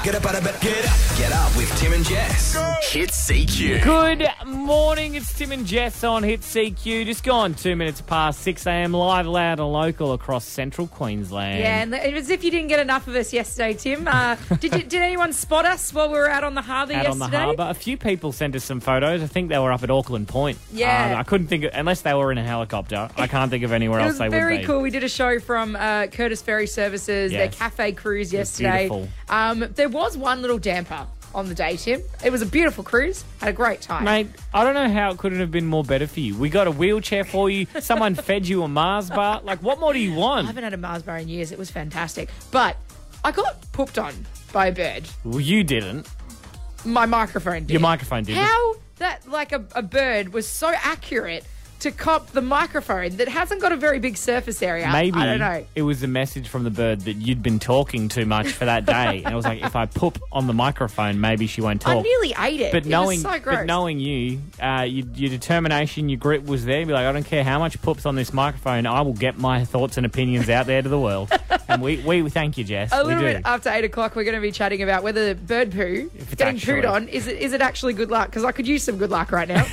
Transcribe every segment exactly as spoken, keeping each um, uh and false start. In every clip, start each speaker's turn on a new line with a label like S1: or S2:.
S1: Get up, get up, get up. Get up with Tim and Jess. Hit C Q.
S2: Good morning, it's Tim and Jess on Hit C Q. Just gone two minutes past six a.m. live, loud and local across central Queensland.
S3: Yeah, and it was as if you didn't get enough of us yesterday, Tim. Uh, did you, did anyone spot us while we were out on the harbour
S2: Out
S3: yesterday?
S2: on the harbour. A few people sent us some photos. I think they were up at Auckland Point.
S3: Yeah.
S2: Uh, I couldn't think, of, unless they were in a helicopter, I can't think of anywhere
S3: It
S2: else
S3: was
S2: they would
S3: very
S2: be.
S3: cool. We did a show from uh, Curtis Ferry Services,
S2: Yes.
S3: their cafe cruise yesterday.
S2: beautiful.
S3: Um, there was one little damper on the day, Tim. It was a beautiful cruise. Had a great time.
S2: Mate, I don't know how it couldn't have been more better for you. We got a wheelchair for you. Someone fed you a Mars bar. Like, what more do you
S3: I
S2: want?
S3: haven't had a Mars bar in years. It was fantastic. But I got pooped on by a bird.
S2: Well, you didn't.
S3: My microphone did.
S2: Your microphone did.
S3: How that, like, a, a bird was so accurate to cop the microphone that hasn't got a very big surface area.
S2: Maybe
S3: I don't know.
S2: it was a message from the bird that you'd been talking too much for that day. And it was like, if I poop on the microphone, maybe she won't talk.
S3: I nearly ate it.
S2: But
S3: it
S2: knowing,
S3: was so gross.
S2: but knowing you, uh, you, your determination, your grit was there. You'd be like, I don't care how much poops on this microphone. I will get my thoughts and opinions out there to the world. And we, we thank you, Jess.
S3: A
S2: we
S3: little
S2: do.
S3: bit after eight o'clock, we're going to be chatting about whether bird poo
S2: If it's
S3: getting
S2: actually-
S3: pooed on is it is it actually good luck? Because I could use some good luck right now.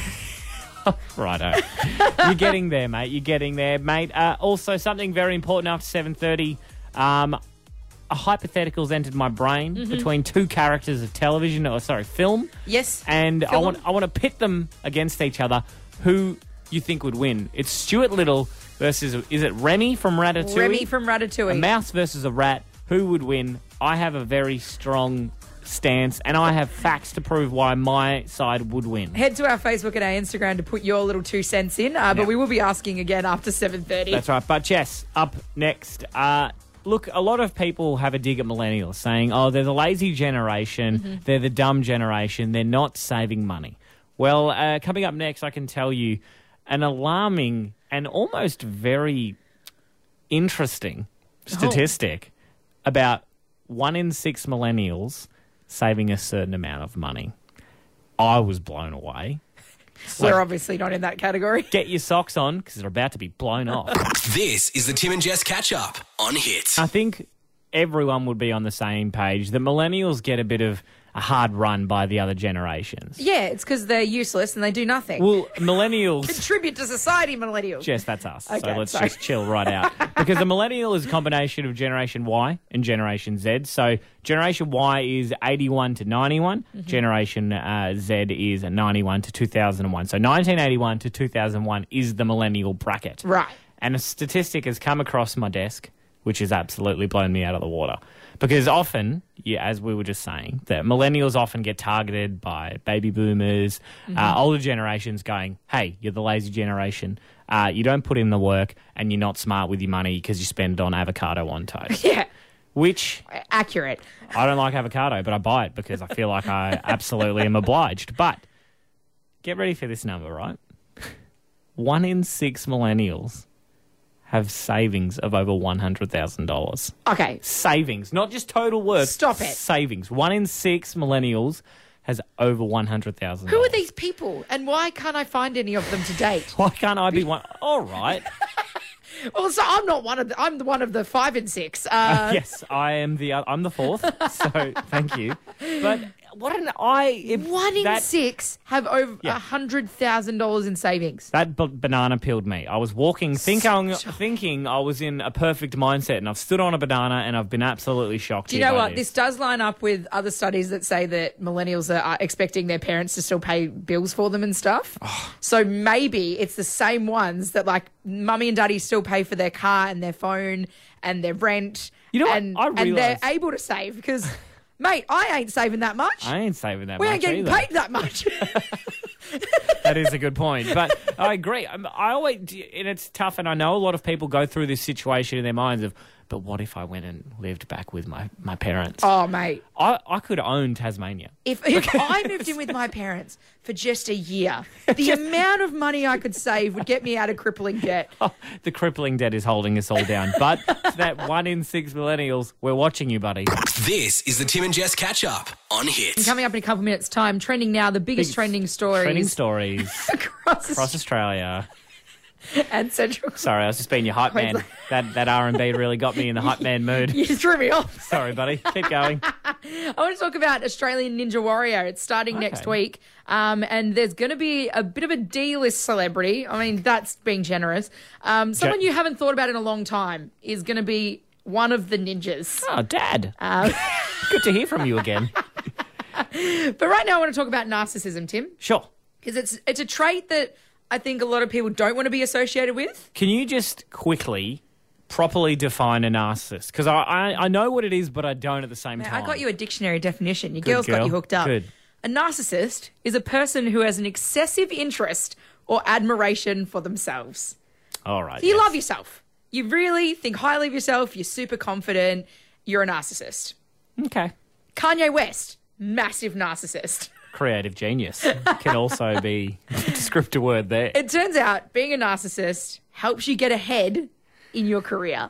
S2: Righto. You're getting there, mate. You're getting there, mate. Uh, also, something very important after seven thirty. Um, a hypothetical's entered my brain
S3: Mm-hmm.
S2: between two characters of television, or sorry, film.
S3: Yes.
S2: And I
S3: Film.
S2: want I want to pit them against each other. Who you think would win? It's Stuart Little versus, is it Remy from Ratatouille?
S3: Remy from Ratatouille.
S2: A mouse versus a rat. Who would win? I have a very strong stance, and I have facts to prove why my side would win.
S3: Head to our Facebook and our Instagram to put your little two cents in, uh, but
S2: Yeah.
S3: we will be asking again after seven thirty.
S2: That's right. But Jess, up next. Uh, look, a lot of people have a dig at millennials, saying, oh, they're the lazy generation,
S3: Mm-hmm.
S2: they're the dumb generation, they're not saving money. Well, uh, coming up next, I can tell you an alarming and almost very interesting statistic about one in six millennials saving a certain amount of money. I was blown away. So
S3: We're obviously not in that category.
S2: get your socks on because they're about to be blown off.
S1: This is the Tim and Jess catch up on Hit.
S2: I think everyone would be on the same page that millennials get a bit of a hard run by the other generations.
S3: Yeah, it's because they're useless and they do nothing.
S2: Well, millennials...
S3: Contribute to society, millennials.
S2: Jess, that's us.
S3: Okay,
S2: so let's
S3: sorry.
S2: just chill right out. Because a millennial is a combination of Generation Y and Generation Z. So Generation Y is eighty-one to ninety-one.
S3: Mm-hmm.
S2: Generation uh, Z is ninety-one to two thousand one. So nineteen eighty-one to two thousand one is the millennial bracket.
S3: Right.
S2: And a statistic has come across my desk, which has absolutely blown me out of the water. Because often, yeah, as we were just saying, that millennials often get targeted by baby boomers,
S3: Mm-hmm.
S2: uh, older generations going, hey, you're the lazy generation. Uh, you don't put in the work and you're not smart with your money because you spend it on avocado on toast.
S3: Yeah.
S2: Which,
S3: Accurate.
S2: I don't like avocado, but I buy it because I feel like I absolutely am obliged. But get ready for this number, right? One in six millennials have savings of over one hundred thousand dollars.
S3: Okay.
S2: Savings, not just total worth.
S3: Stop it.
S2: Savings. One in six millennials has over one hundred thousand dollars.
S3: Who are these people and why can't I find any of them to date?
S2: Why can't I be one? All right.
S3: Well, so I'm not one of the, I'm the one of the five and six. Uh,
S2: Yes, I am the oth- I'm the fourth. So thank you. But what an I if
S3: One in
S2: that,
S3: six have over a
S2: Yeah.
S3: hundred thousand dollars in savings.
S2: That b- banana peeled me. I was walking, thinking, thinking I was in a perfect mindset, and I've stood on a banana, and I've been absolutely shocked.
S3: Do you
S2: here
S3: know
S2: by
S3: what? This does line up with other studies that say that millennials are, are expecting their parents to still pay bills for them and stuff.
S2: Oh.
S3: So maybe it's the same ones that, like, mummy and daddy still pay for their car and their phone and their rent.
S2: You know what?
S3: and,
S2: I
S3: and they're
S2: realised-
S3: able to save because, mate, I ain't saving that much.
S2: I ain't saving that
S3: we
S2: much
S3: ain't getting
S2: either.
S3: paid that much.
S2: That is a good point. But I agree. Um, I always, and it's tough, and I know a lot of people go through this situation in their minds of, but what if I went and lived back with my, my parents?
S3: Oh, mate.
S2: I, I could own Tasmania.
S3: If, if I moved in with my parents for just a year, the amount of money I could save would get me out of crippling debt.
S2: The crippling debt is holding us all down. But to that one in six millennials, we're watching you, buddy.
S1: This is the Tim and Jess catch up on Hit.
S3: Coming up in a couple minutes' time, trending now, the biggest
S2: Big
S3: trending stories
S2: Trending stories
S3: across,
S2: across Australia.
S3: and Central.
S2: Sorry, I was just being your hype man. That that R and B really got me in the hype man mood.
S3: You threw me off.
S2: Sorry, buddy. Keep going.
S3: I want to talk about Australian Ninja Warrior. It's starting
S2: Okay.
S3: next week. Um, and there's going to be a bit of a D-list celebrity. I mean, that's being generous. Um, someone
S2: Ja-
S3: you haven't thought about in a long time is going to be one of the ninjas.
S2: Oh, Dad.
S3: Um,
S2: Good to hear from you again.
S3: but right now I want to talk about narcissism, Tim,
S2: Sure.
S3: because it's it's a trait that I think a lot of people don't want to be associated with.
S2: Can you just quickly properly define a narcissist? Because I, I, I know what it is, but I don't at the same
S3: Man,
S2: time.
S3: I got you a dictionary definition. Your
S2: Good
S3: girl's got
S2: girl.
S3: you hooked up.
S2: Good.
S3: A narcissist is a person who has an excessive interest or admiration for themselves.
S2: All right.
S3: So you
S2: yes.
S3: love yourself. You really think highly of yourself. You're super confident. You're a narcissist.
S2: Okay.
S3: Kanye West, massive narcissist.
S2: Creative genius can also be a descriptive word there.
S3: It turns out being a narcissist helps you get ahead in your career.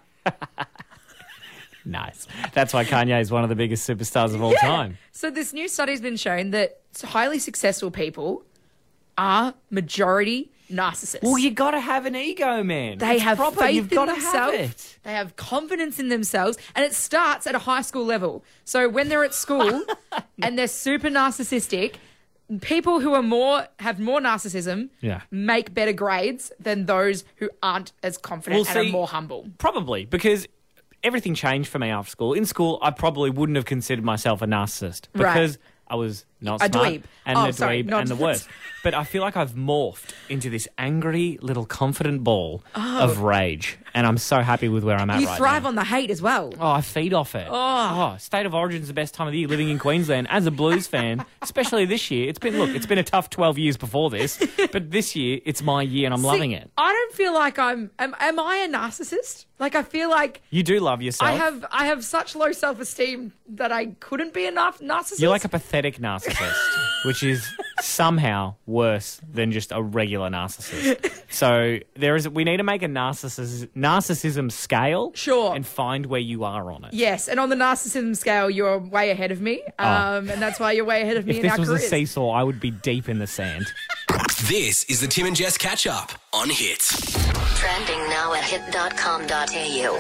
S2: Nice. That's why Kanye is one of the biggest superstars of all time.
S3: So this new study's been shown that highly successful people are majority narcissists.
S2: Well, you got to have an ego, man.
S3: They
S2: It's
S3: have
S2: proper.
S3: faith
S2: You've
S3: in
S2: got to
S3: themselves.
S2: have it.
S3: They have confidence in themselves, and it starts at a high school level. So when they're at school and they're super narcissistic, people who are more have more narcissism
S2: Yeah.
S3: make better grades than those who aren't as confident
S2: Well,
S3: and
S2: see-
S3: are more humble.
S2: Probably because everything changed for me after school. In school, I probably wouldn't have considered myself a narcissist
S3: Right.
S2: because I was not
S3: A
S2: smart
S3: dweeb.
S2: and
S3: Oh,
S2: a
S3: sorry,
S2: dweeb
S3: not-
S2: and the worst. But I feel like I've morphed into this angry little confident ball of rage, and I'm so happy with where I'm at
S3: Oh. You
S2: right
S3: thrive
S2: now.
S3: on the hate as well.
S2: Oh, I feed off it. Oh. State of Origin's the best time of the year living in Queensland as a Blues fan, especially this year. It's been, look, it's been a tough twelve years before this, but this year it's my year and I'm loving
S3: See,
S2: it.
S3: I don't feel like I'm. Am, am I a narcissist? Like I feel like
S2: You do love yourself.
S3: I have. I have such low self esteem that I couldn't be a nar- narcissist.
S2: You're like a pathetic narcissist, which is somehow worse than just a regular narcissist. So there is. We need to make a narcissus, narcissism scale,
S3: Sure.
S2: and find where you are on it.
S3: Yes, and on the narcissism scale, you're way ahead of me, um, and that's why you're way ahead of me
S2: If
S3: in
S2: this
S3: our
S2: was a
S3: careers.
S2: seesaw, I would be deep in the sand.
S1: This is the Tim and Jess catch up on Hits.
S4: Trending now at hit dot com dot a u.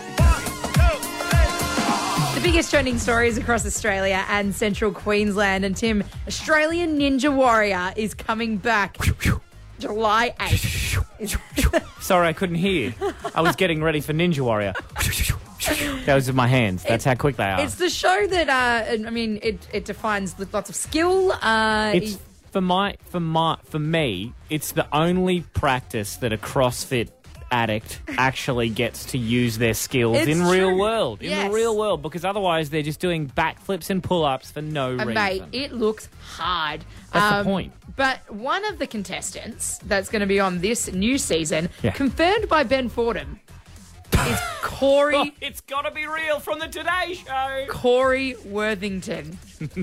S3: The biggest trending stories across Australia and central Queensland. And Tim, Australian Ninja Warrior is coming back July eighth.
S2: Sorry, I couldn't hear you. I was getting ready for Ninja Warrior. Those are my hands. That's how quick they are.
S3: It's the show that, uh, I mean, it, it defines lots of skill. Uh,
S2: It's for my for my for me. It's the only practice that a CrossFit addict actually gets to use their skills
S3: It's
S2: in real
S3: true.
S2: world. In
S3: Yes.
S2: the real world, because otherwise they're just doing backflips and pull-ups for no
S3: And
S2: reason.
S3: mate, it looks hard. Um,
S2: That's the point.
S3: But one of the contestants that's going to be on this new season,
S2: Yeah.
S3: confirmed by Ben Fordham, is Corey
S2: Oh, it's got to be real from the Today Show.
S3: Corey Worthington.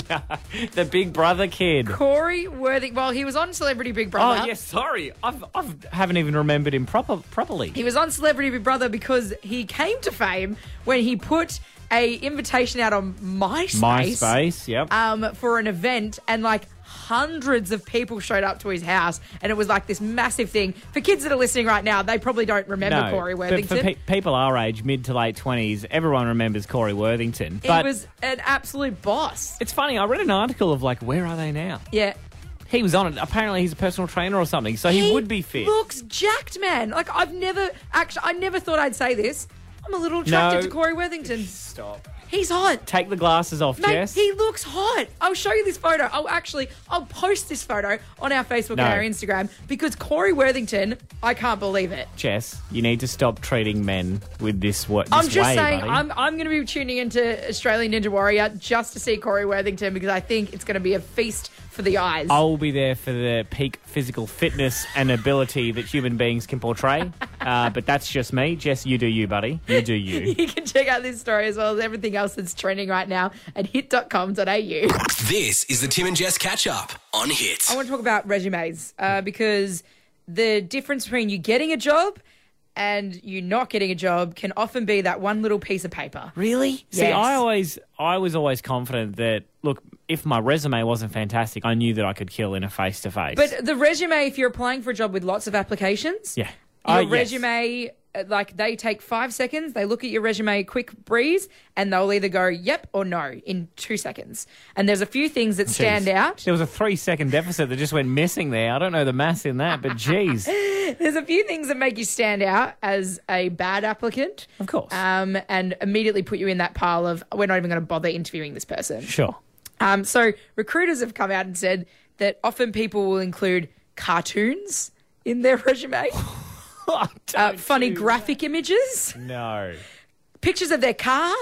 S2: The Big Brother kid.
S3: Corey Worthington. Well, he was on Celebrity Big Brother.
S2: Oh yes, sorry, I've I've haven't even remembered him proper properly.
S3: He was on Celebrity Big Brother because he came to fame when he put a invitation out on MySpace.
S2: MySpace, yep.
S3: Um, for an event, and like hundreds of people showed up to his house, and it was like this massive thing. For kids that are listening right now, they probably don't remember
S2: no,
S3: Corey
S2: but
S3: Worthington.
S2: for pe- people our age, mid to late twenties, everyone remembers Corey Worthington.
S3: he
S2: But
S3: was an absolute boss.
S2: it's funny. I read an article of like, where are they now?
S3: Yeah.
S2: He was on it. Apparently, he's a personal trainer or something, so he, would be fit.
S3: Looks jacked, man. Like I've never actually, I never thought I'd say this. I'm a little attracted
S2: No.
S3: to Corey Worthington.
S2: Stop.
S3: He's hot.
S2: Take the glasses off,
S3: Mate,
S2: Jess.
S3: he looks hot. I'll show you this photo. I'll actually, I'll post this photo on our Facebook
S2: No.
S3: and our Instagram because Corey Worthington, I can't believe it.
S2: Jess, you need to stop treating men with this what this
S3: I'm just
S2: way,
S3: saying,
S2: buddy.
S3: I'm I'm going to be tuning into Australian Ninja Warrior just to see Corey Worthington because I think it's going to be a feast for the eyes.
S2: I'll be there for the peak physical fitness and ability that human beings can portray. Uh, but that's just me. Jess, you do you, buddy. You do you.
S3: You can check out this story as well as everything else that's trending right now at hit dot com dot a u.
S1: This is the Tim and Jess catch up on Hits.
S3: I want to talk about resumes uh, because the difference between you getting a job and you not getting a job can often be that one little piece of paper.
S2: Really? See,
S3: Yes.
S2: I always, I was always confident that, look, if my resume wasn't fantastic, I knew that I could kill in a face to face.
S3: But the resume, if you're applying for a job with lots of applications,
S2: yeah,
S3: your
S2: Uh, yes.
S3: resume uh, like they take five seconds, they look at your resume, quick breeze, and they'll either go yep or no in two seconds. And there's a few things that stand
S2: Jeez.
S3: out.
S2: There was a three-second deficit that just went missing there. I don't know the maths in that, but geez.
S3: There's a few things that make you stand out as a bad applicant.
S2: Of course.
S3: Um, and immediately put you in that pile of, we're not even going to bother interviewing this person.
S2: Sure.
S3: Um, so recruiters have come out and said that often people will include cartoons in their resume, uh, funny graphic images,
S2: No.
S3: pictures of their car,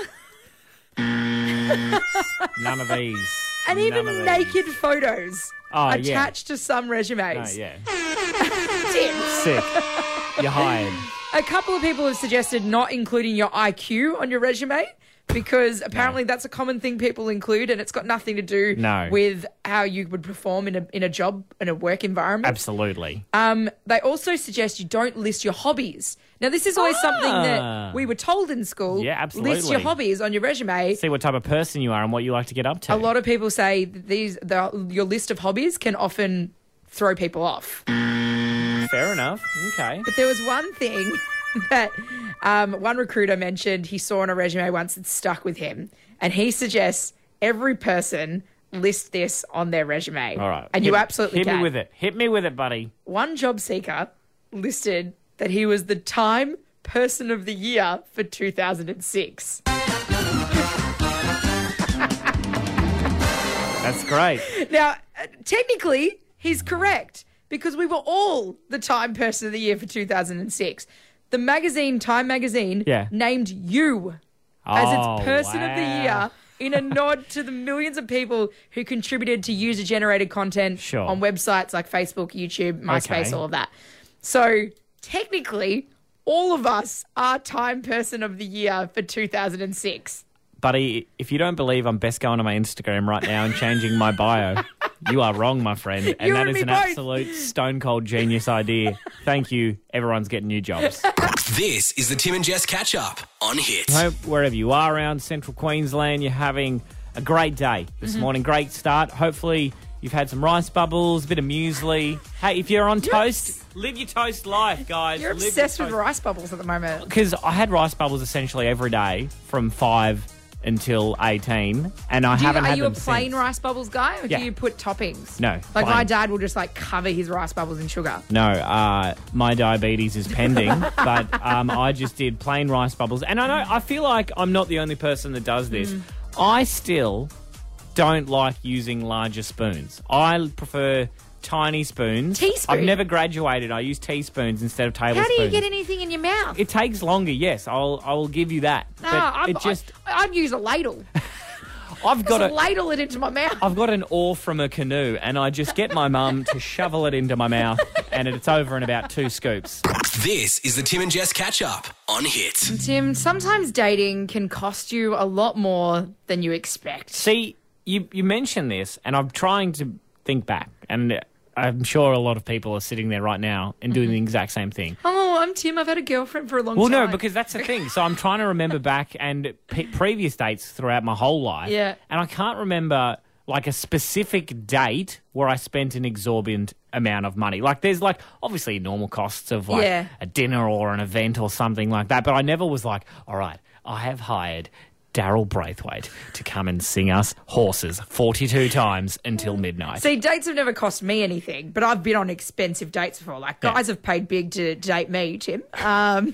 S2: None of these.
S3: and even
S2: None of these.
S3: naked photos
S2: Oh, yeah.
S3: attached to some resumes.
S2: Oh, yeah.
S3: Tim,
S2: Sick. You're hired.
S3: a couple of people have suggested not including your I Q on your resume because apparently that's a common thing people include, and it's got nothing to do
S2: No.
S3: with how you would perform in a in a job in a work environment.
S2: Absolutely.
S3: Um, they also suggest you don't list your hobbies. Now, this is always something
S2: Ah.
S3: that we were told in school.
S2: Yeah, absolutely.
S3: List your hobbies on your resume.
S2: See what type of person you are and what you like to get up to.
S3: A lot of people say that these the, your list of hobbies can often throw people off.
S2: Fair enough. Okay.
S3: But there was one thing that um, one recruiter mentioned he saw on a resume once that stuck with him, and he suggests every person list this on their resume.
S2: All right.
S3: And
S2: hit,
S3: you absolutely
S2: hit
S3: can.
S2: me with it. Hit me with it, buddy.
S3: One job seeker listed that he was the Time Person of the Year for two thousand six.
S2: That's great.
S3: Now, uh, technically, he's correct because we were all the Time Person of the Year for two thousand six. The magazine, Time Magazine,
S2: Yeah.
S3: named you as
S2: Oh,
S3: its Person of the
S2: wow.
S3: Year in a nod to the millions of people who contributed to user-generated content
S2: Sure.
S3: on websites like Facebook, YouTube, MySpace,
S2: Okay.
S3: all of that. So, technically, all of us are Time Person of the Year for two thousand six.
S2: Buddy, if you don't believe I'm best going to my Instagram right now and changing my bio, you are wrong, my friend. And
S3: You
S2: that
S3: and
S2: is
S3: me
S2: an
S3: both.
S2: absolute stone cold genius idea. Thank you. Everyone's getting new jobs.
S1: This is the Tim and Jess catch up on Hits.
S2: Hope wherever you are around central Queensland, you're having a great day this
S3: Mm-hmm.
S2: morning. Great start. Hopefully, you've had some rice bubbles, a bit of muesli. Hey, if you're on toast, live your toast life, guys.
S3: You're
S2: Live your
S3: obsessed with
S2: toast-
S3: rice bubbles at the moment.
S2: Because I had rice bubbles essentially every day from five until eighteen, and I
S3: Do you,
S2: haven't
S3: are
S2: had
S3: you
S2: them
S3: a plain
S2: since.
S3: rice bubbles guy, or
S2: Yeah.
S3: do you put toppings?
S2: No,
S3: Like my
S2: plain.
S3: dad will just like cover his rice bubbles in sugar.
S2: No, uh, my diabetes is pending, but um, I just did plain rice bubbles, and I know I feel like I'm not the only person that does this.
S3: Mm.
S2: I still don't like using larger spoons. I prefer tiny spoons.
S3: Teaspoon?
S2: I've never graduated. I use teaspoons instead of tablespoons.
S3: How do you get anything in your mouth?
S2: It takes longer. Yes, I'll I will give you that.
S3: no,
S2: but
S3: I'm,
S2: it just
S3: I, I'd use a ladle.
S2: I've got
S3: Just
S2: a
S3: ladle it into my mouth.
S2: I've got an oar from a canoe, and I just get my mum to shovel it into my mouth, and it's over in about two scoops.
S1: This is the Tim and Jess catch up on Hits.
S3: Tim, sometimes dating can cost you a lot more than you expect.
S2: See, you you mentioned this, and I'm trying to think back, and I'm sure a lot of people are sitting there right now and doing the exact same thing.
S3: Oh, I'm Tim. I've had a girlfriend for a long
S2: Well,
S3: time.
S2: no, because that's the thing. So I'm trying to remember back and pe previous dates throughout my whole life.
S3: Yeah.
S2: And I can't remember like a specific date where I spent an exorbitant amount of money. Like there's like obviously normal costs of like
S3: Yeah.
S2: a dinner or an event or something like that. But I never was like, all right, I have hired Daryl Braithwaite to come and sing us Horses forty-two times until midnight.
S3: See, dates have never cost me anything, but I've been on expensive dates before. Like,
S2: Yeah.
S3: guys have paid big to date me, Tim. Um,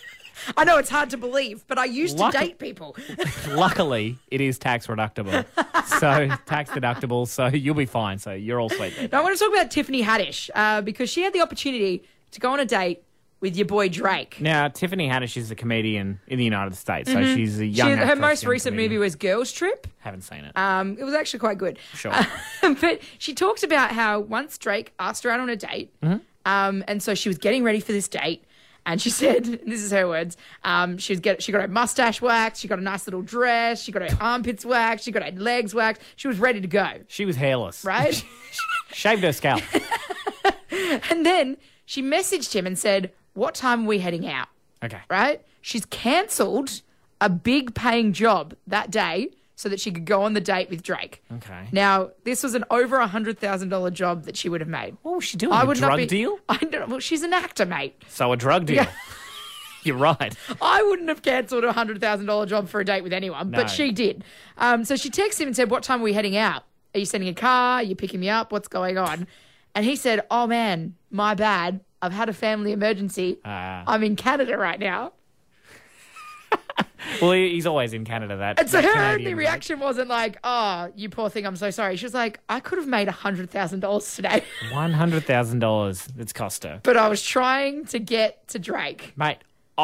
S3: I know it's hard to believe, but I used to
S2: Luck-
S3: date people.
S2: Luckily, it is tax deductible. So tax deductible, so you'll be fine. So you're all sweet there.
S3: Now, I want to talk about Tiffany Haddish uh, because she had the opportunity to go on a date with your boy Drake.
S2: Now, Tiffany Haddish is a comedian in the United States, so she's a
S3: She,
S2: young
S3: her
S2: actress,
S3: most
S2: young
S3: recent
S2: comedian.
S3: movie was Girls Trip.
S2: Haven't seen it.
S3: Um, it was actually quite good.
S2: Sure.
S3: but she talked about how once Drake asked her out on a date,
S2: Mm-hmm.
S3: um, and so she was getting ready for this date, and she said, this is her words, um, she, was get, she got her mustache waxed, she got a nice little dress, she got her armpits waxed, she got her legs waxed, she was ready to go,
S2: She was hairless.
S3: right?
S2: Shaved her scalp.
S3: And then she messaged him and said, what time are we heading out?
S2: Okay.
S3: Right? She's cancelled a big paying job that day so that she could go on the date with Drake.
S2: Okay.
S3: Now, this was an over one hundred thousand dollars job that she would have made.
S2: What was she doing?
S3: I
S2: a
S3: would
S2: drug
S3: not be,
S2: deal?
S3: I don't, well, she's an actor, mate.
S2: So a drug deal. You're right.
S3: I wouldn't have cancelled a one hundred thousand dollars job for a date with anyone,
S2: No.
S3: but she did. Um, so she texted him and said, what time are we heading out? Are you sending a car? Are you picking me up? What's going on? And he said, oh, man, my bad. I've had a family emergency.
S2: Ah.
S3: I'm in Canada right now.
S2: Well, he- he's always in Canada. That.
S3: And so
S2: that
S3: her
S2: Canadian
S3: only
S2: bloke.
S3: reaction wasn't like, oh, you poor thing, I'm so sorry. She was like, I could have made one hundred thousand dollars today,
S2: One hundred thousand dollars. It's cost her,
S3: but I was trying to get to Drake.
S2: mate.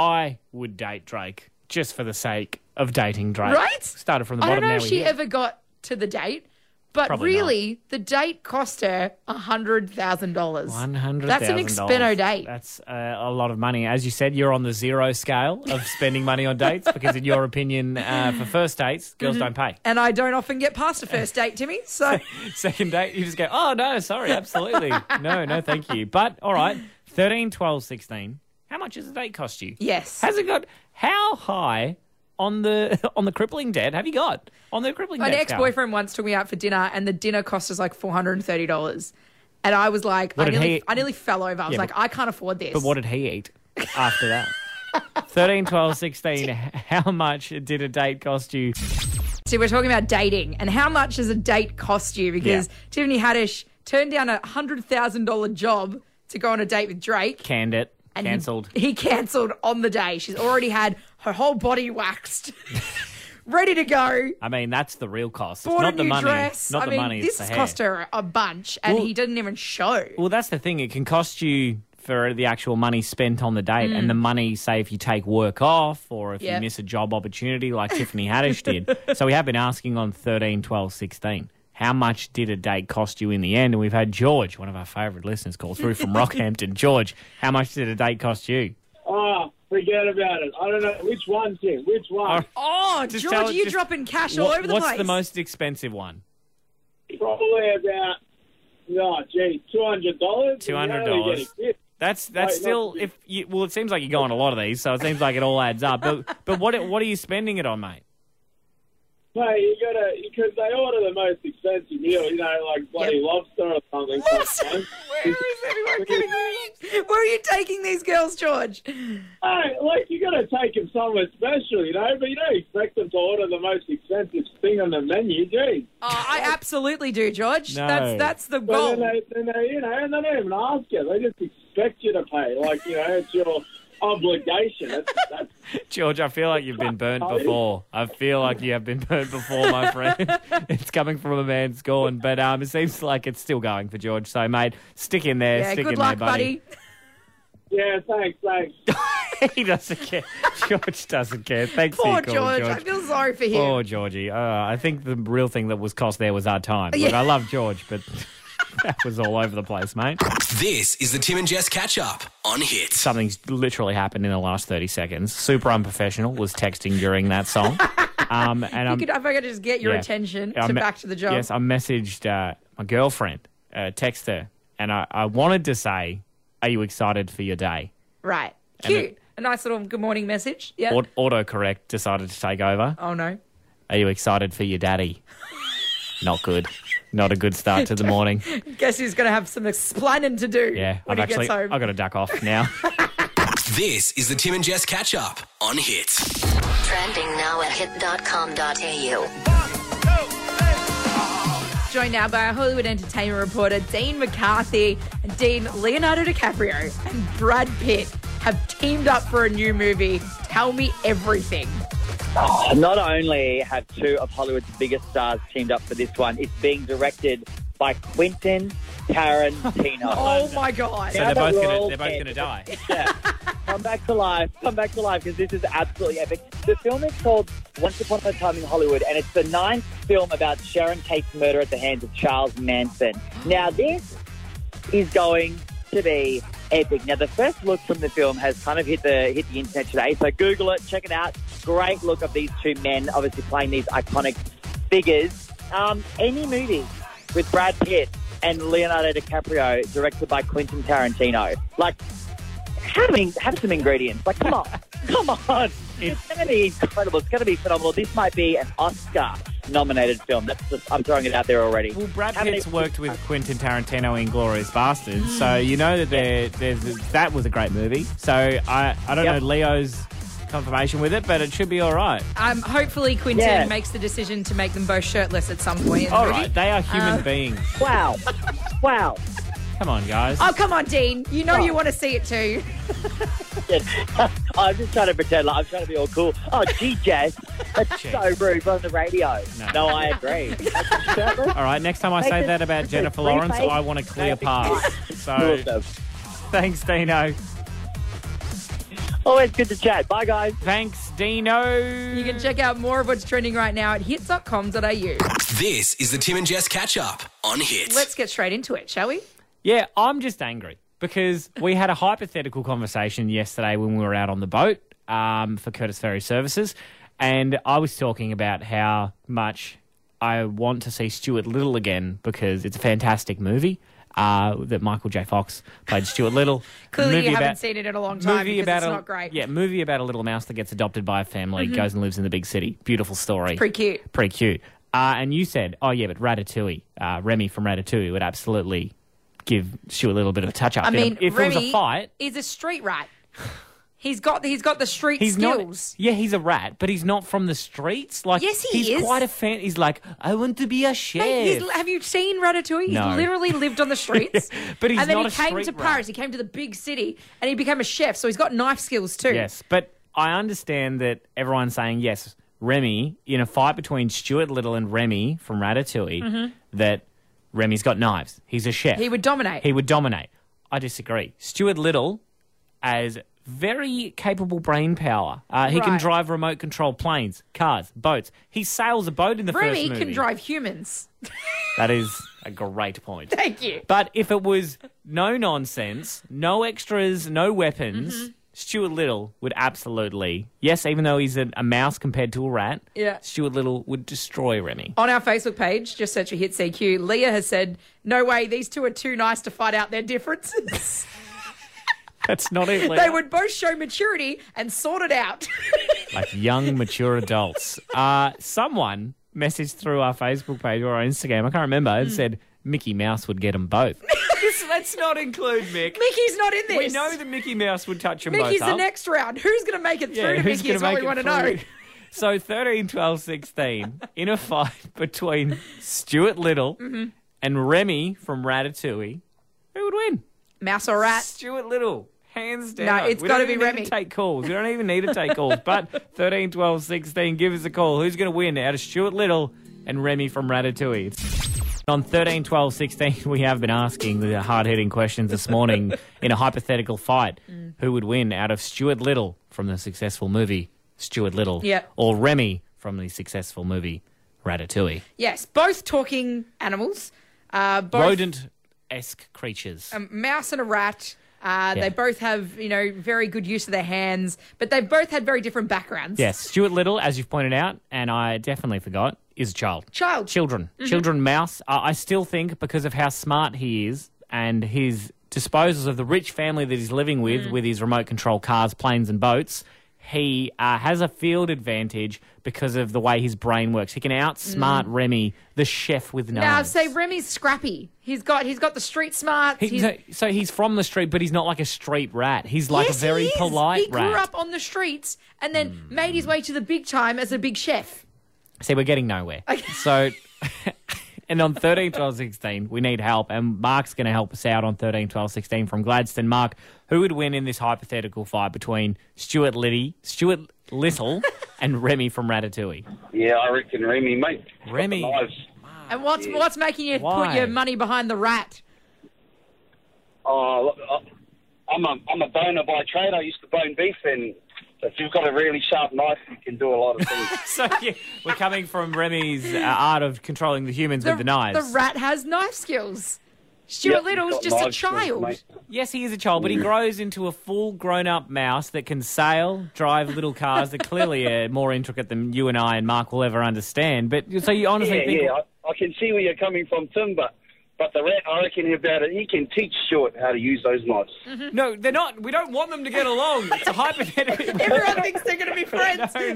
S2: I would date Drake just for the sake of dating Drake.
S3: Right?
S2: Started from the
S3: I
S2: bottom.
S3: don't know
S2: now
S3: if
S2: we're
S3: she
S2: here.
S3: ever got to the date, but
S2: Probably
S3: really, the date cost her one hundred thousand dollars.
S2: One hundred.
S3: That's an expenno date.
S2: That's uh, a lot of money. As you said, you're on the zero scale of spending money on dates because, in your opinion, uh, for first dates, girls
S3: Mm-hmm.
S2: don't pay.
S3: And I don't often get past a first date, Timmy. So
S2: Second date, you just go, oh no, sorry, absolutely, no, no, thank you. But all right, thirteen, twelve, sixteen. How much does a date cost you?
S3: yes,
S2: Has it got how high on the on the crippling debt have you got on the crippling
S3: my
S2: debt?
S3: ex-boyfriend once took me out for dinner, and the dinner cost us like four hundred and thirty dollars. And I was like,
S2: What
S3: I
S2: did
S3: nearly,
S2: he-
S3: I nearly fell over. I was
S2: Yeah,
S3: like,
S2: but-
S3: I can't afford this.
S2: But what did he eat after that? thirteen, twelve, sixteen. How much did a date cost you?
S3: So we're talking about dating and how much does a date cost you? Because
S2: Yeah.
S3: Tiffany Haddish turned down a one hundred thousand dollars job to go on a date with Drake.
S2: Canned it.
S3: And he-
S2: Cancelled.
S3: He, cancelled on the day. She's already had her whole body waxed, ready to go.
S2: I mean, that's the real cost.
S3: Bought
S2: not
S3: a
S2: the
S3: new
S2: money.
S3: dress.
S2: Not
S3: I
S2: the
S3: mean,
S2: money.
S3: this
S2: it's the
S3: has
S2: hair.
S3: cost her a bunch, and
S2: Well-
S3: he didn't even show.
S2: Well, that's the thing. It can cost you for the actual money spent on the date, and the money, say, if you take work off or if
S3: Mm. Yep.
S2: you miss a job opportunity like Tiffany Haddish did. So we have been asking on thirteen, twelve, sixteen. How much did a date cost you in the end? And we've had George, one of our favourite listeners, call through from Rockhampton. George, how much did a date cost you?
S5: Oh, forget about it. I don't know which one, Tim. Which one?
S3: Oh,
S2: Just
S3: George,
S2: tell-
S3: you
S2: just-
S3: dropping cash all
S2: What-
S3: over the
S2: what's
S3: place.
S2: the most expensive one?
S5: Probably about, no, gee, two hundred dollars.
S2: two hundred dollars. That's that's
S5: Wait,
S2: still
S5: not-
S2: if you, well, it seems like you go on a lot of these, so it seems like it all adds up. But but what what are you spending it on, mate?
S5: Mate, you gotta, because they order the most expensive meal, you know, like bloody
S3: Yep.
S5: lobster or something sometimes.
S3: Where is anyone getting these? Where are you taking these girls, George?
S5: Hey, like, you gotta take them somewhere special, you know, but you don't expect them to order the most expensive thing on the menu, geez.
S3: Oh, I absolutely do, George.
S2: No.
S3: That's that's the
S5: But
S3: goal.
S5: then they, then they, you know, and they don't even ask you. They just expect you to pay. Like, you know, it's your obligation. That's, that's
S2: George, I feel like you've been burnt before. I feel like you have been burnt before, my friend. It's coming from a man scorned, but um, it seems like it's still going for George. So, mate, stick in there.
S3: Yeah,
S2: stick
S3: good
S2: in
S3: luck,
S2: there, buddy.
S5: yeah, thanks, thanks.
S2: He doesn't care. George doesn't care. Thanks for
S3: Poor
S2: your call,
S3: George.
S2: George.
S3: I feel sorry for him.
S2: Poor Georgie. Uh, I think the real thing that was cost there was our time. Look, I love George, but that was all over the place, mate.
S1: This is the Tim and Jess catch up on Hits.
S2: Something's literally happened in the last thirty seconds. Super Unprofessional was texting during that song. Um, and
S3: you
S2: I'm,
S3: could, if I could just get your
S2: yeah.
S3: attention
S2: I
S3: to
S2: me-
S3: back to the job.
S2: Yes, I messaged uh, my girlfriend, uh, text her, and I, I wanted to say, are you excited for your day?
S3: Right.
S2: And
S3: Cute.
S2: it-
S3: A nice little good morning message. Yeah.
S2: Aut- autocorrect decided to take over.
S3: Oh, no.
S2: Are you excited for your daddy? Not good. Not a good start to the morning.
S3: Guess who's going to have some explaining to do
S2: Yeah,
S3: when
S2: I've
S3: he
S2: actually
S3: gets home.
S2: I've got to duck off now.
S1: This is the Tim and Jess catch up on Hits.
S4: Trending now at hit dot com dot a u.
S3: Joined now by our Hollywood entertainment reporter Dean McCarthy. And Dean, Leonardo DiCaprio and Brad Pitt have teamed up for a new movie. Tell me everything.
S6: Not only have two of Hollywood's biggest stars teamed up for this one, it's being directed by Quentin Tarantino.
S3: Oh, my God.
S2: So
S6: Now
S2: they're
S6: that
S2: both
S6: we're
S2: gonna
S6: all
S2: they're both
S6: dead.
S2: gonna die.
S6: Yeah. Come back to life. Come back to life because this is absolutely epic. The film is called Once Upon a Time in Hollywood, and it's the ninth film about Sharon Tate's murder at the hands of Charles Manson. Now, this is going to be epic. Now, the first look from the film has kind of hit the hit the internet today, so Google it, check it out. Great look of these two men, obviously playing these iconic figures. Um, any movie with Brad Pitt and Leonardo DiCaprio, directed by Quentin Tarantino, like, have, an- have some ingredients. Like, come on, come on. It's going to be incredible. It's going to be phenomenal. This might be an Oscar nominated film. That's just, I'm throwing it out there already.
S2: Well, Brad
S6: How many-
S2: Pitt's worked with Quentin Tarantino in Glorious Bastards, so you know that there, there's that was a great movie. So I, I don't
S6: Yep.
S2: know Leo's confirmation with it, but it should be all right.
S3: Um, hopefully, Quentin
S6: Yeah.
S3: makes the decision to make them both shirtless at some point in the
S2: All
S3: movie.
S2: right, they are human
S3: Uh,
S2: beings.
S6: Wow. Wow.
S2: Come on, guys.
S3: Oh, come on, Dean. You know
S6: Oh.
S3: you want to see it too.
S6: Yeah. I'm just trying to pretend like I'm trying to be all cool. Oh, gee, Jess, that's
S2: Gee.
S6: so rude on the radio.
S2: No.
S6: No, I agree. Shirtless?
S2: All right, next time I
S6: Make
S2: say
S6: it-
S2: that about
S6: make it
S2: Jennifer
S6: free
S2: Lawrence,
S6: face.
S2: I want a clear
S6: Make it
S2: pass. So
S6: Awesome.
S2: thanks, Dino.
S6: Always good to chat. Bye, guys.
S2: Thanks, Dino.
S3: You can check out more of what's trending right now at hits dot com dot a u.
S1: This is the Tim and Jess catch up on Hit.
S3: Let's get straight into it, shall we?
S2: Yeah, I'm just angry because we had a hypothetical conversation yesterday when we were out on the boat um, for Curtis Ferry Services, and I was talking about how much I want to see Stuart Little again because it's a fantastic movie. Uh, that Michael J. Fox played Stuart Little.
S3: Clearly,
S2: Movie
S3: you haven't
S2: about-
S3: seen it in a long time
S2: movie
S3: because
S2: about
S3: it's
S2: a,
S3: not great. Mm-hmm.
S2: Yeah, movie about a little mouse that gets adopted by a family, goes and lives in the big city. Beautiful story.
S3: Pretty cute.
S2: Pretty cute. Uh, and you said, oh, yeah, but Ratatouille, uh, Remy from Ratatouille would absolutely give Stuart Little a bit of a touch-up.
S3: I
S2: In a-
S3: mean,
S2: if
S3: Remy
S2: it was a fight,
S3: is a street rat. He's got he's got the street
S2: he's
S3: skills.
S2: not. Yeah, he's a rat, but he's not from the streets. Like,
S3: Yes, he
S2: he's
S3: is.
S2: quite a fan. He's like, I want to be a chef.
S3: Mate, he's, have you seen Ratatouille?
S2: No.
S3: He's literally lived on the streets.
S2: But he's
S3: and then
S2: not
S3: he
S2: a
S3: came
S2: street
S3: to
S2: rat.
S3: Paris. He came to the big city and he became a chef. So he's got knife skills too.
S2: Yes, but I understand that everyone's saying, yes, Remy, in a fight between Stuart Little and Remy from Ratatouille, that Remy's got knives. He's a chef.
S3: Mm-hmm. He would dominate.
S2: He would dominate. I disagree. Stuart Little, as very capable brain power. Uh, he can
S3: Right.
S2: drive remote control planes, cars, boats. He sails a boat in the
S3: Remy
S2: first movie.
S3: can drive humans.
S2: That is a great point.
S3: Thank you.
S2: But if it was no nonsense, no extras, no weapons,
S3: Mm-hmm.
S2: Stuart Little would absolutely, yes, even though he's a, a mouse compared to a rat,
S3: Yeah.
S2: Stuart Little would destroy Remy.
S3: On our Facebook page, just search for Hit C Q, Leah has said, no way, these two are too nice to fight out their differences.
S2: That's not it, Leah.
S3: They would both show maturity and sort it out.
S2: Like young, mature adults. Uh, someone messaged through our Facebook page or our Instagram, I can't remember,
S3: Hmm.
S2: and said Mickey Mouse would get them both. This, let's not include Mick.
S3: Mickey's not in this.
S2: We know that Mickey Mouse would touch them
S3: Mickey's
S2: both
S3: the
S2: up.
S3: next round. Who's going to make it through
S2: Yeah,
S3: to
S2: who's
S3: Mickey is
S2: gonna
S3: what we
S2: make
S3: want
S2: it
S3: to know.
S2: through? So thirteen, twelve, sixteen, in a fight between Stuart Little
S3: Mm-hmm.
S2: and Remy from Ratatouille, who would win?
S3: Mouse or rat?
S2: Stuart Little, hands down.
S3: it's
S2: We
S3: gotta
S2: don't
S3: be
S2: even need
S3: Remy.
S2: to take calls. We don't even need to take calls. But thirteen, twelve, sixteen, give us a call. Who's going to win out of Stuart Little and Remy from Ratatouille? On thirteen, twelve, sixteen, we have been asking the hard-hitting questions this morning in a hypothetical fight.
S3: Mm.
S2: Who would win out of Stuart Little from the successful movie Stuart Little
S3: Yeah.
S2: or Remy from the successful movie Ratatouille?
S3: Yes, both talking animals. Uh, both
S2: Rodent-esque creatures.
S3: a mouse and a rat. Uh,
S2: Yeah.
S3: They both have, you know, very good use of their hands, but they've both had very different backgrounds.
S2: Yes, Stuart Little, as you've pointed out, and I definitely forgot, is a child.
S3: Child.
S2: Children. Children mouse. Uh, I still think because of how smart he is and his disposals of the rich family that he's living with, with his remote control cars, planes and boats, he uh, has a field advantage because of the way his brain works. He can outsmart Remy, the chef with knives.
S3: Now, say Remy's scrappy. He's got he's got the street smarts.
S2: He-
S3: He's,
S2: so, so he's from the street, but he's not like a street rat. He's like
S3: yes,
S2: a very
S3: he is.
S2: polite
S3: He grew
S2: rat.
S3: up on the streets and then made his way to the big time as a big chef.
S2: See, we're getting nowhere.
S3: Okay.
S2: So, and on thirteen, twelve, sixteen, we need help. And Mark's going to help us out on thirteen, twelve, sixteen from Gladstone. Mark, who would win in this hypothetical fight between Stuart Liddy, Stuart Little and Remy from Ratatouille?
S5: Yeah, I reckon Remy, mate.
S2: Remy.
S5: Knives.
S3: And what's what's making you
S2: Why?
S3: put your money behind the rat?
S5: Oh, look, I- I'm a, I'm a boner by trade. I used to bone beef, and if you've got a really sharp knife, you can do a lot of things.
S2: So, yeah, we're coming from Remy's uh, art of controlling the humans with the knives.
S3: The rat has knife skills. Stuart
S5: Yep,
S3: Little's
S5: he's
S3: just
S5: got
S3: a
S5: knife skills,
S3: child.
S5: mate.
S2: Yes, he is a child, but he grows into a full grown-up mouse that can sail, drive little cars that clearly are more intricate than you and I and Mark will ever understand. But so you honestly
S5: Yeah,
S2: think...
S5: yeah, I, I can see where you're coming from, Tim, but But the rat, I reckon about it, he can teach Stuart how to use those knives.
S2: No, they're not. We don't want them to get along. It's a hypothetical.
S3: Everyone thinks they're going to be friends.
S2: No,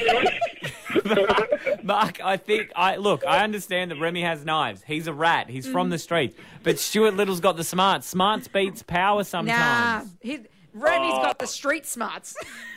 S2: no. Mark, I think I look. I understand that Remy has knives. He's a rat. He's from the streets. But Stuart Little's got the smarts. Smarts beats power
S3: Nah,
S2: sometimes.
S3: he, Remy's got the street smarts.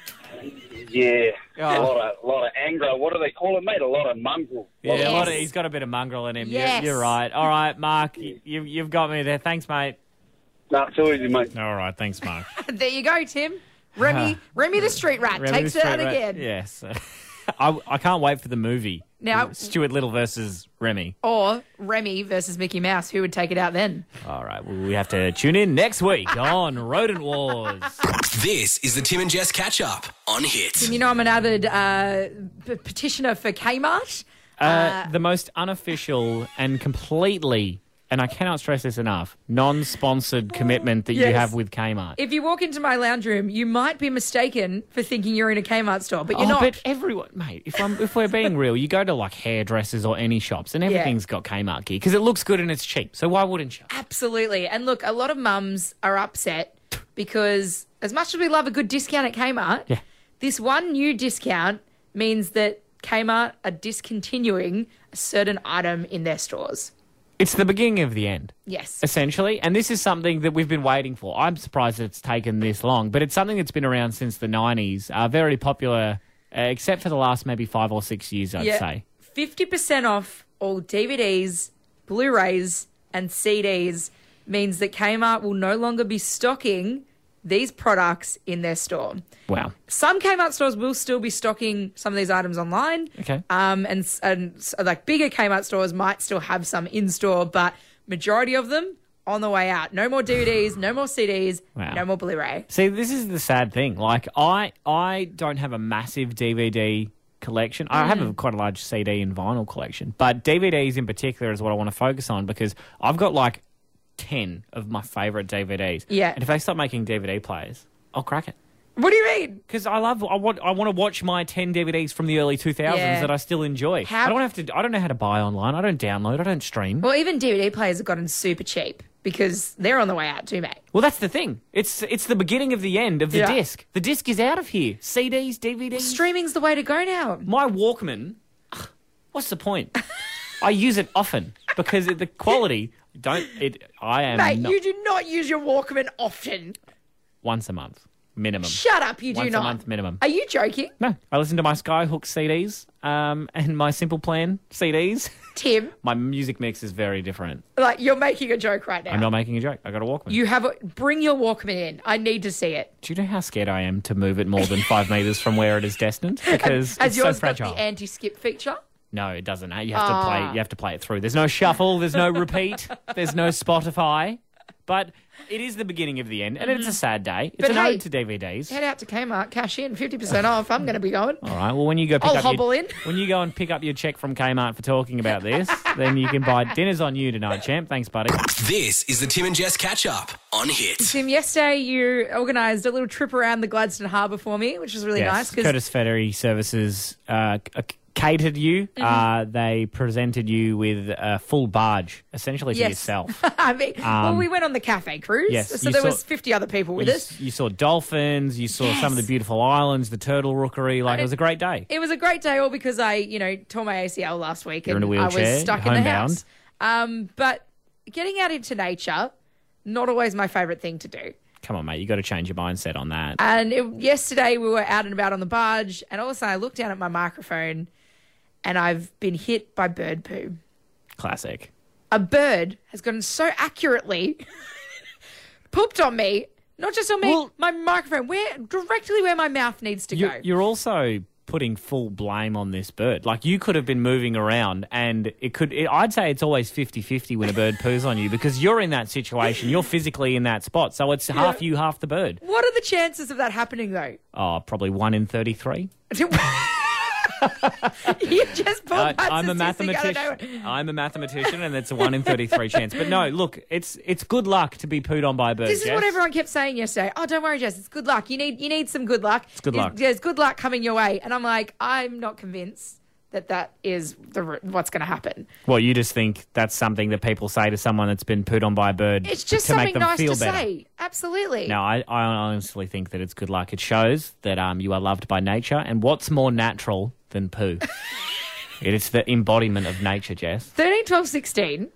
S5: Yeah, a
S2: Oh.
S5: lot of, lot of anger. What do they call it, mate? A lot of mongrel.
S2: Yeah,
S3: Yes.
S2: a lot of, he's got a bit of mongrel in him. You're-
S3: Yes.
S2: You're, right. All right, Mark, you, you've got me there. Thanks, mate.
S5: Nah, too easy, mate.
S2: All right, thanks, Mark.
S3: There you go, Tim. Remy, Remy the street rat
S2: Remy
S3: takes
S2: the
S3: it out
S2: straight rat-
S3: again.
S2: Yes. I, I can't wait for the movie.
S3: Now-
S2: Stuart Little versus Remy.
S3: Or Remy versus Mickey Mouse. Who would take it out then?
S2: All right, well, we have to tune in next week on Rodent Wars.
S1: This is the Tim and Jess catch up on Hit.
S3: You know, I'm an avid uh, p- petitioner for Kmart.
S2: Uh, the most unofficial and completely, and I cannot stress this enough, non-sponsored commitment that you
S3: Yes.
S2: have with Kmart.
S3: If you walk into my lounge room, you might be mistaken for thinking you're in a Kmart store, but you're
S2: oh,
S3: not.
S2: but everyone, mate, if, I'm, if we're being real, you go to like hairdressers or any shops and everything's got Kmart gear because it looks good and it's cheap. So why wouldn't you?
S3: Absolutely. And look, a lot of mums are upset because as much as we love a good discount at Kmart,
S2: Yeah.
S3: this one new discount means that Kmart are discontinuing a certain item in their stores.
S2: It's the beginning of the end.
S3: Yes.
S2: Essentially, and this is something that we've been waiting for. I'm surprised it's taken this long, but it's something that's been around since the nineties, uh, very popular, uh, except for the last maybe five or six years, I'd say.
S3: fifty percent off all D V Ds, Blu-rays, and C Ds means that Kmart will no longer be stocking these products in their store.
S2: Wow.
S3: Some Kmart stores will still be stocking some of these items online.
S2: Okay.
S3: Um, and, and s- like bigger Kmart stores might still have some in store, but majority of them on the way out. No more D V Ds, no more C Ds,
S2: Wow.
S3: no more Blu-ray.
S2: See, this is the sad thing. Like, I I don't have a massive D V D collection. I have a quite a large C D and vinyl collection, but D V Ds in particular is what I want to focus on because I've got like ten of my favourite D V Ds.
S3: Yeah.
S2: And if they start making D V D players, I'll crack it.
S3: What do you mean?
S2: Because I love, I want, I want to watch my ten D V Ds from the early two thousands
S3: Yeah.
S2: that I still enjoy.
S3: How-
S2: I don't have to. I don't know how to buy online. I don't download. I don't stream. Well,
S3: Well, even D V D players have gotten super cheap because they're on the way out too, mate.
S2: that's the thing. It's it's the beginning of the end of the
S3: Yeah.
S2: disc. The disc is out of here. C Ds, D V Ds.
S3: Streaming's the way to go now.
S2: My Walkman. ugh, What's the point? I use it often because it, the quality don't. It. I am
S3: Mate,
S2: not,
S3: you do not use your Walkman often.
S2: once a month minimum.
S3: Shut up, you do
S2: Once a
S3: not.
S2: month minimum.
S3: Are you joking?
S2: No, I listen to my Skyhook C Ds um, and my Simple Plan C Ds.
S3: Tim,
S2: My music mix is very different.
S3: like you're making a joke right now.
S2: I'm not making a joke. I got a Walkman.
S3: You have a bring your Walkman in. I need to see it.
S2: Do you know how scared I am to move it more than five meters from where it is destined? Because
S3: Has
S2: it's so
S3: yours got
S2: fragile.
S3: the anti-skip feature?
S2: No, it doesn't. You have to
S3: Ah.
S2: play. You have to play it through. There's no shuffle. There's no repeat. There's no Spotify. But it is the beginning of the end, and it's a sad day. It's
S3: But
S2: an
S3: hey,
S2: ode to D V Ds.
S3: Head out to Kmart, cash in, fifty percent off. I'm going to be going.
S2: All right. Well, when you go pick
S3: I'll
S2: up
S3: hobble
S2: your,
S3: in.
S2: when you go and pick up your check from Kmart for talking about this, then you can buy dinners on you tonight, champ. Thanks, buddy.
S1: This is the Tim and Jess catch up on Hit.
S3: Tim, yesterday you organised a little trip around the Gladstone Harbour for me, which was really nice.
S2: Yes, Curtis Ferry Services uh, c- catered you.
S3: Mm-hmm.
S2: Uh, they presented you with a full barge, essentially for
S3: Yes.
S2: yourself.
S3: I mean, well, we went on the cafe cruise,
S2: Um, yes,
S3: so
S2: you
S3: there
S2: saw-
S3: was fifty other people with
S2: you,
S3: us.
S2: s- you saw dolphins. You saw some of the
S3: Yes.
S2: beautiful islands, the turtle rookery. Like, it was a great day.
S3: It was a great day, all because I, you know, tore my A C L last week
S2: You're
S3: and
S2: in a
S3: I
S2: wheelchair,
S3: was stuck in the
S2: homebound.
S3: house. Um, but getting out into nature, not always my favourite thing to do.
S2: Come on, mate. You got to change your mindset on that.
S3: And it, yesterday we were out and about on the barge, and all of a sudden I looked down at my microphone, and I've been hit by bird poo.
S2: Classic.
S3: A bird has gotten so accurately pooped on me, not just on me,
S2: Well-
S3: my microphone, where directly where my mouth needs to
S2: You,
S3: go.
S2: you're also putting full blame on this bird. Like, you could have been moving around and it could, it, I'd say it's always fifty-fifty when a bird poos on you because you're in that situation. You're physically in that spot. So it's half you, half the bird.
S3: What are the chances of that happening, though?
S2: Oh, probably one in thirty-three.
S3: You just pulled
S2: Uh,
S3: that
S2: I'm a
S3: statistic out of
S2: mathematician.
S3: nowhere.
S2: I'm a mathematician, and it's a one in thirty-three chance. But no, look, it's it's good luck to be pooed on by a bird.
S3: This is
S2: Jess.
S3: what everyone kept saying yesterday. Oh, don't worry, Jess. It's good luck. You need you need some good luck. It's
S2: good luck.
S3: There's good luck coming your way. And I'm like, I'm not convinced that that is the what's going to happen.
S2: Well, you just think that's something that people say to someone that's been pooed on by a bird
S3: It's just
S2: to
S3: something
S2: make them
S3: nice
S2: feel
S3: to
S2: better.
S3: say. Absolutely.
S2: No, I, I honestly think that it's good luck. It shows that um, you are loved by nature, and what's more natural than poo? It is the embodiment of nature, Jess.
S3: thirteen, twelve, sixteen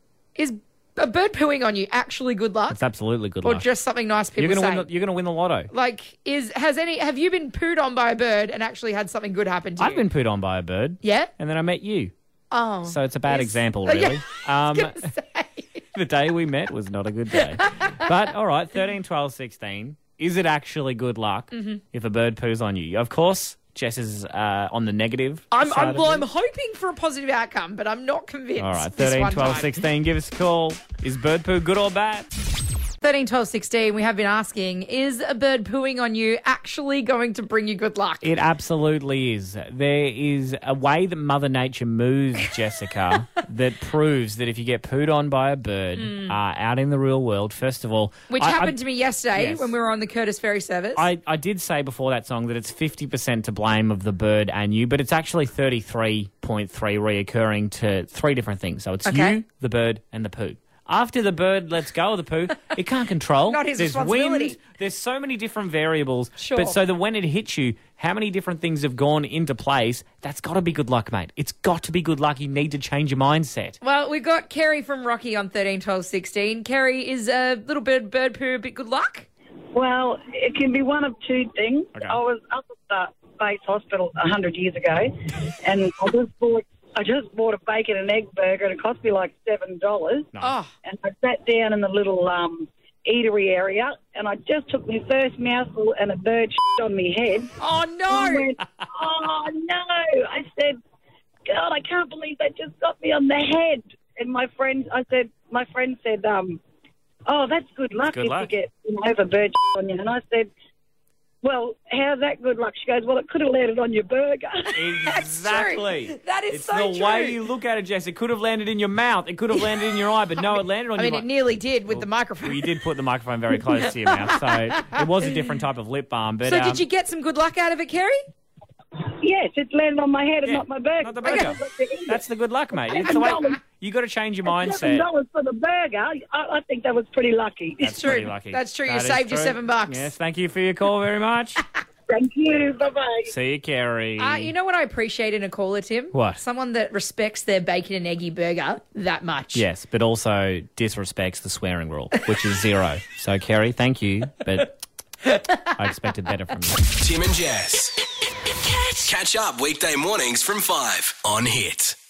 S3: is a bird pooing on you actually good luck?
S2: It's absolutely good
S3: or
S2: luck.
S3: just something nice people
S2: you're gonna
S3: say?
S2: win. The, you're going to win the lotto.
S3: Like, is has any have you been pooed on by a bird and actually had something good happen to you?
S2: I've been pooed on by a bird.
S3: Yeah?
S2: And then I met you.
S3: Oh.
S2: So it's a bad
S3: Yes.
S2: example,
S3: Oh, yeah.
S2: really. Um,
S3: I was gonna say.
S2: the day we met was not a good day. But, all right, thirteen, twelve, sixteen. Is it actually good luck
S3: Mm-hmm.
S2: if a bird poos on you? Of course, Jess is uh, on the negative
S3: I'm,
S2: side
S3: I'm,
S2: of
S3: well,
S2: it.
S3: I'm hoping for a positive outcome, but I'm not convinced.
S2: All right,
S3: this
S2: thirteen,
S3: one
S2: twelve,
S3: time.
S2: sixteen. Give us a call. Is bird poo good or bad?
S3: thirteen, twelve, sixteen, we have been asking, is a bird pooing on you actually going to bring you good luck?
S2: It absolutely is. There is a way that Mother Nature moves, Jessica, that proves that if you get pooed on by a bird uh, out in the real world, first of all...
S3: Which
S2: I-
S3: happened
S2: I-
S3: to me yesterday
S2: Yes.
S3: when we were on the Curtis Ferry service.
S2: I, I did say before that song that it's fifty percent to blame of the bird and you, but it's actually thirty-three point three reoccurring to three different things. So it's
S3: Okay.
S2: you, the bird, and the poo. After the bird lets go of the poo, it can't control.
S3: Not his
S2: There's
S3: responsibility.
S2: wind. There's so many different variables.
S3: Sure.
S2: But so that when it hits you, how many different things have gone into place? That's got to be good luck, mate. It's got to be good luck. You need to change your mindset.
S3: Well, we've got Kerry from Rocky on thirteen, twelve, sixteen. Kerry, is a little bird, bird poo a bit good luck?
S7: Well, it can be one of two things.
S2: Okay.
S7: I was up at the base hospital a hundred years ago, and I just bought I just bought a bacon and egg burger, and it cost me like seven dollars.
S3: Oh,
S7: And I sat down in the little um, eatery area, and I just took my first mouthful, and a bird shit on my head.
S3: oh
S7: I
S3: no.
S7: went, oh no! I said, God, I can't believe that just got me on the head. And my friend, I said, my friend said, um, oh, that's good luck
S2: good
S7: if
S2: luck.
S7: you get you know, have a bird on you. And I said, well, how's that good luck? She goes, well, it could have landed on your burger.
S2: Exactly.
S3: true. That is
S2: it's
S3: so
S2: the
S3: true.
S2: way you look at it, Jess. It could have landed in your mouth. It could have landed in your eye, but no, it landed on
S3: I
S2: your
S3: mean, it
S2: mi-
S3: nearly did with the microphone.
S2: Well, you did put the microphone very close to your mouth, so it was a different type of lip balm. But
S3: So
S2: um,
S3: did you get some good luck out of it, Kerry?
S7: Yes, it's landed on my head and
S2: yeah,
S7: not my burger.
S2: not the burger. That's the good luck, mate. It's the
S7: Seven
S2: way
S7: dollars.
S2: you got to change your
S7: Seven
S2: mindset.
S7: dollars for the burger. I, I think that was pretty lucky.
S2: That's
S3: true.
S2: pretty lucky.
S3: That's true. You
S2: That is
S3: saved your
S2: true.
S3: seven bucks.
S2: Yes, thank you for your call very much.
S7: Thank you. Bye bye.
S2: See you, Kerry.
S3: Uh, you know what I appreciate in a caller, Tim?
S2: What?
S3: Someone that respects their bacon and eggy burger that much.
S2: Yes, but also disrespects the swearing rule, which is zero. So, Kerry, thank you, but I expected better from you.
S1: Tim and Jess. Catch up weekday mornings from five on Hit.